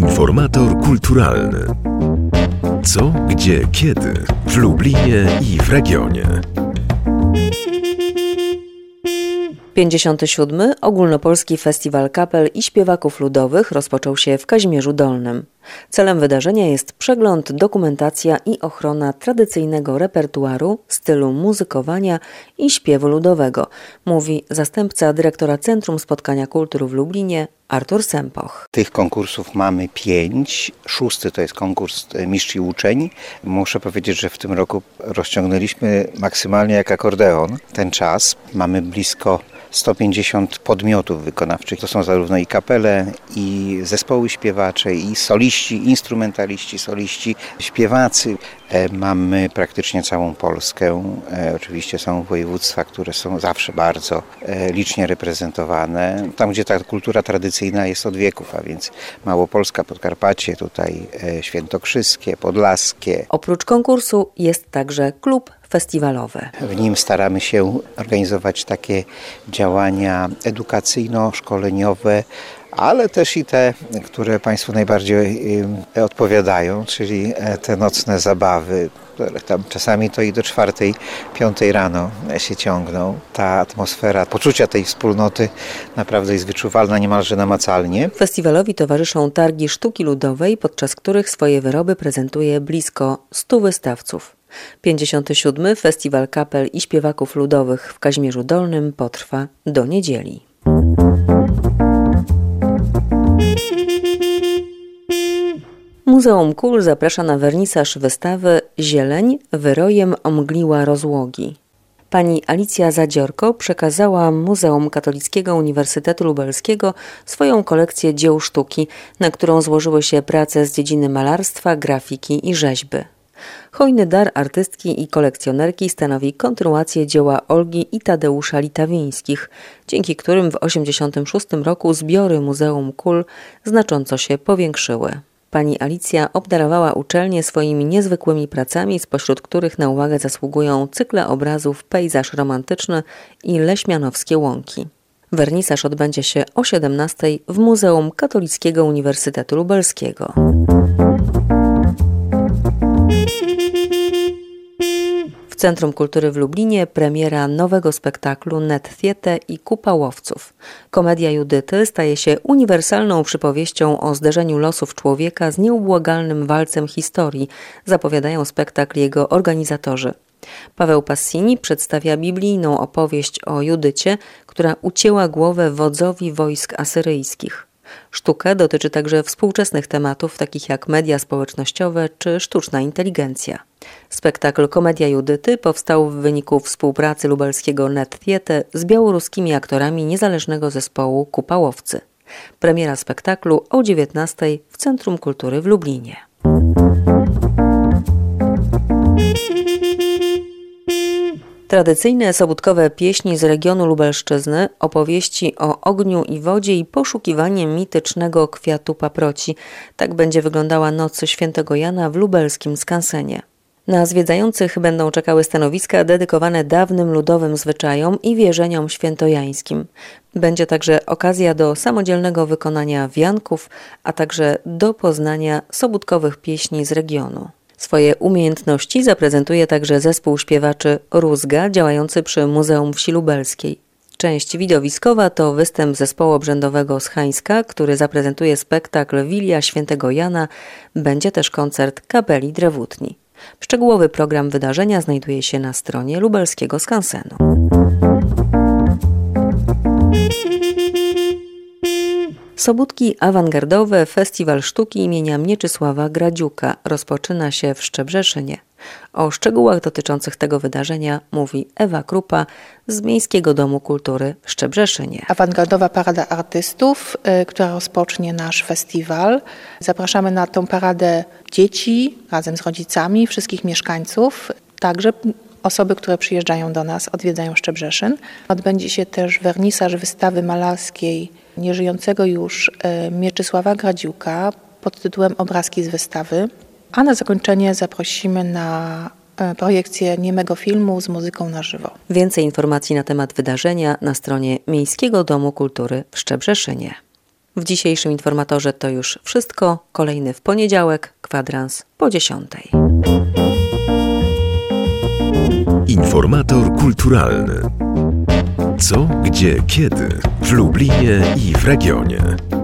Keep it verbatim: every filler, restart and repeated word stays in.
Informator kulturalny. Co, gdzie, kiedy w Lublinie i w regionie. pięćdziesiąty siódmy Ogólnopolski Festiwal Kapel i Śpiewaków Ludowych rozpoczął się w Kazimierzu Dolnym. Celem wydarzenia jest przegląd, dokumentacja i ochrona tradycyjnego repertuaru, stylu muzykowania i śpiewu ludowego, mówi zastępca dyrektora Centrum Spotkania Kultur w Lublinie Artur Sempoch. Tych konkursów mamy pięć. Szósty to jest konkurs Mistrz i Uczeń. Muszę powiedzieć, że w tym roku rozciągnęliśmy maksymalnie jak akordeon ten czas. Mamy blisko sto pięćdziesiąt podmiotów wykonawczych. To są zarówno i kapele, i zespoły śpiewacze, i soliści, instrumentaliści, soliści, śpiewacy. Mamy praktycznie całą Polskę. Oczywiście są województwa, które są zawsze bardzo licznie reprezentowane. Tam, gdzie ta kultura tradycyjna jest od wieków, a więc Małopolska, Podkarpacie, tutaj Świętokrzyskie, Podlaskie. Oprócz konkursu jest także klub festiwalowy. W nim staramy się organizować takie działania edukacyjno-szkoleniowe, ale też i te, które Państwu najbardziej odpowiadają, czyli te nocne zabawy, które tam czasami to i do czwartej, piątej rano się ciągną. Ta atmosfera poczucia tej wspólnoty naprawdę jest wyczuwalna niemalże namacalnie. Festiwalowi towarzyszą targi sztuki ludowej, podczas których swoje wyroby prezentuje blisko stu wystawców. pięćdziesiąty siódmy Festiwal Kapel i Śpiewaków Ludowych w Kazimierzu Dolnym potrwa do niedzieli. Muzeum Kul zaprasza na wernisaż wystawy Zieleń wyrojem omgliła rozłogi. Pani Alicja Zadziorko przekazała Muzeum Katolickiego Uniwersytetu Lubelskiego swoją kolekcję dzieł sztuki, na którą złożyły się prace z dziedziny malarstwa, grafiki i rzeźby. Hojny dar artystki i kolekcjonerki stanowi kontynuację dzieła Olgi i Tadeusza Litawińskich, dzięki którym w osiemdziesiątym szóstym roku zbiory Muzeum Kul znacząco się powiększyły. Pani Alicja obdarowała uczelnię swoimi niezwykłymi pracami, spośród których na uwagę zasługują cykle obrazów Pejzaż romantyczny i Leśmianowskie łąki. Wernisaż odbędzie się o siedemnastej w Muzeum Katolickiego Uniwersytetu Lubelskiego. W Centrum Kultury w Lublinie premiera nowego spektaklu Nethiete i Kupa Łowców. Komedia Judyty staje się uniwersalną przypowieścią o zderzeniu losów człowieka z nieubłagalnym walcem historii, zapowiadają spektakl jego organizatorzy. Paweł Passini przedstawia biblijną opowieść o Judycie, która ucięła głowę wodzowi wojsk asyryjskich. Sztuka dotyczy także współczesnych tematów, takich jak media społecznościowe czy sztuczna inteligencja. Spektakl Komedia Judyty powstał w wyniku współpracy lubelskiego Nethiete z białoruskimi aktorami niezależnego zespołu Kupa Łowcy. Premiera spektaklu o dziewiętnastej w Centrum Kultury w Lublinie. Tradycyjne sobótkowe pieśni z regionu Lubelszczyzny, opowieści o ogniu i wodzie i poszukiwanie mitycznego kwiatu paproci. Tak będzie wyglądała Noc Świętego Jana w lubelskim skansenie. Na zwiedzających będą czekały stanowiska dedykowane dawnym ludowym zwyczajom i wierzeniom świętojańskim. Będzie także okazja do samodzielnego wykonania wianków, a także do poznania sobótkowych pieśni z regionu. Swoje umiejętności zaprezentuje także zespół śpiewaczy Rózga działający przy Muzeum Wsi Lubelskiej. Część widowiskowa to występ zespołu obrzędowego z Hańska, który zaprezentuje spektakl Wilia Świętego Jana. Będzie też koncert kapeli Drewutni. Szczegółowy program wydarzenia znajduje się na stronie lubelskiego skansenu. Sobótki awangardowe Festiwal Sztuki imienia Mieczysława Gradziuka rozpoczyna się w Szczebrzeszynie. O szczegółach dotyczących tego wydarzenia mówi Ewa Krupa z Miejskiego Domu Kultury w Szczebrzeszynie. Awangardowa Parada Artystów, y, która rozpocznie nasz festiwal. Zapraszamy na tą paradę dzieci razem z rodzicami, wszystkich mieszkańców, także osoby, które przyjeżdżają do nas, odwiedzają Szczebrzeszyn. Odbędzie się też wernisaż wystawy malarskiej nieżyjącego już Mieczysława Gradziuka pod tytułem Obrazki z wystawy. A na zakończenie zaprosimy na projekcję niemego filmu z muzyką na żywo. Więcej informacji na temat wydarzenia na stronie Miejskiego Domu Kultury w Szczebrzeszynie. W dzisiejszym Informatorze to już wszystko. Kolejny w poniedziałek, kwadrans po dziesiątej. Informator kulturalny. Co, gdzie, kiedy w Lublinie i w regionie.